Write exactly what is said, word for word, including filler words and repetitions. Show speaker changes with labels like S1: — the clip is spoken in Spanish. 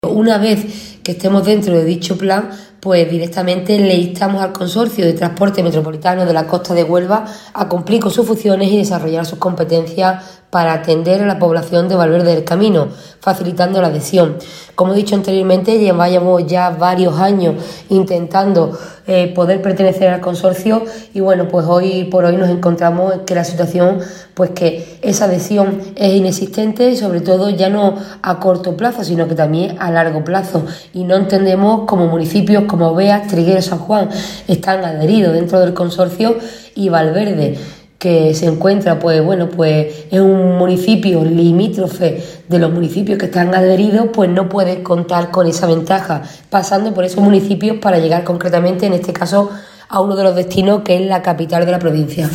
S1: Una vez que estemos dentro de dicho plan, pues directamente le instamos al Consorcio de Transporte Metropolitano de la Costa de Huelva a cumplir con sus funciones y desarrollar sus competencias para atender a la población de Valverde del Camino, facilitando la adhesión. Como he dicho anteriormente, llevamos ya varios años intentando eh, poder pertenecer al consorcio y bueno, pues hoy por hoy nos encontramos que la situación, pues que esa adhesión es inexistente y sobre todo ya no a corto plazo, sino que también a largo plazo, y no entendemos como municipios como Beas, Trigueros, San Juan están adheridos dentro del consorcio y Valverde, que se encuentra, pues bueno, pues es un municipio limítrofe de los municipios que están adheridos, pues no puede contar con esa ventaja, pasando por esos municipios para llegar concretamente, en este caso, a uno de los destinos que es la capital de la provincia.